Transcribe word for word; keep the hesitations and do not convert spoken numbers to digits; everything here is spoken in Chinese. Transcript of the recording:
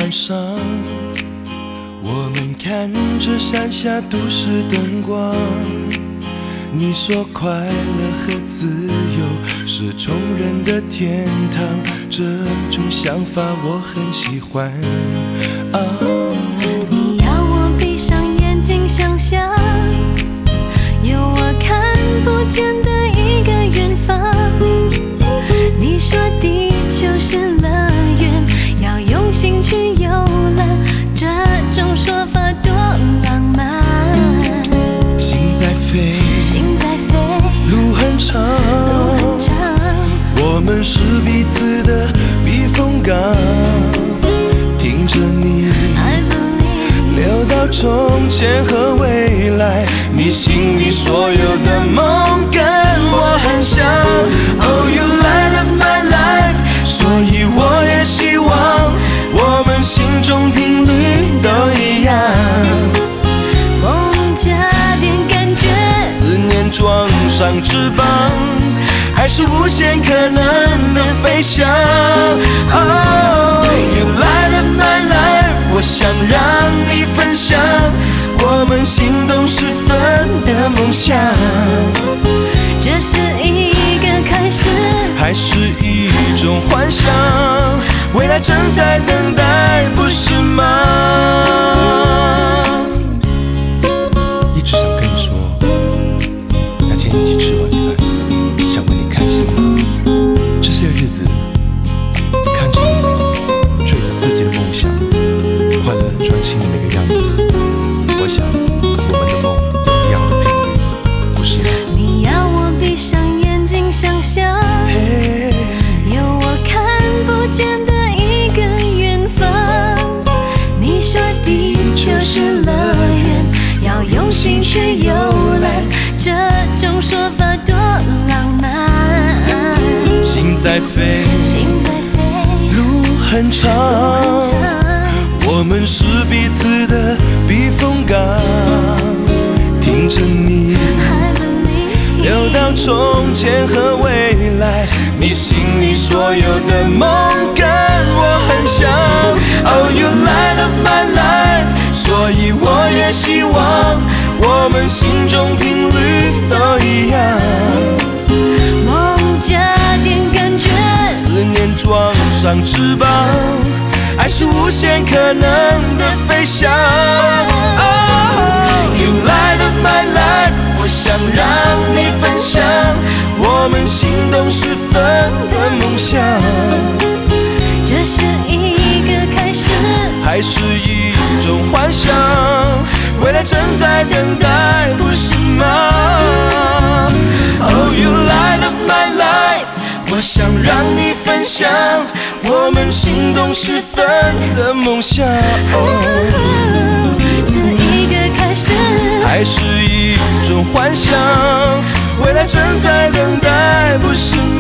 晚上，我们看着山下都市灯光。你说快乐和自由是穷人的天堂，这种想法我很喜欢。哦， 你要我闭上眼睛想象，有我看不见的一个远方。你说地球是乐园，要用心去游览，这种说法多浪漫。 心在飞， 心在飞， 路很长， 路很长， 我们是彼此的避风港。听着你聊到从前和未来，你心里所有的梦跟我很像。Oh, you light up my life， 所以我也希望我们心中频率都一样。 梦加点感觉， 思念装上翅膀，还是无限可能的飞翔。Oh, you light up my life， 我想让你分享我们心动时分的梦想。 这是一个开始， 还是一种幻想，未来正在等待，不是吗？一直想跟你说，那天一起吃晚饭，想问你开心吗？这些日子看着你追着自己的梦想，快乐专心的那个样子，我想我们的梦有一样的频率，不是吗？ 你要我闭上眼睛想象，有我看不见的一个远方。你说地球是乐园，要用心去游览，这种说法多浪漫。 心在飞， 心在飞， 路很长， 路很长， 我们是彼此的避风港。听着你聊到从前和未来，你心里所有的梦跟我很像。Oh, you light up my life， 所以我也希望我们心中频率都一样。 梦加点感觉， 思念装上翅膀，爱是无限可能的飞翔。Oh, you light up my life， 我想让你分享我们心动时分的梦想。 这是一个开始， 还是一种幻想，未来正在等待，不是吗？ Oh, you light up my life， 我想让你分享我们心动时分的梦想。 哦，是一个开始， 还是一种幻想，未来正在等待，不是吗？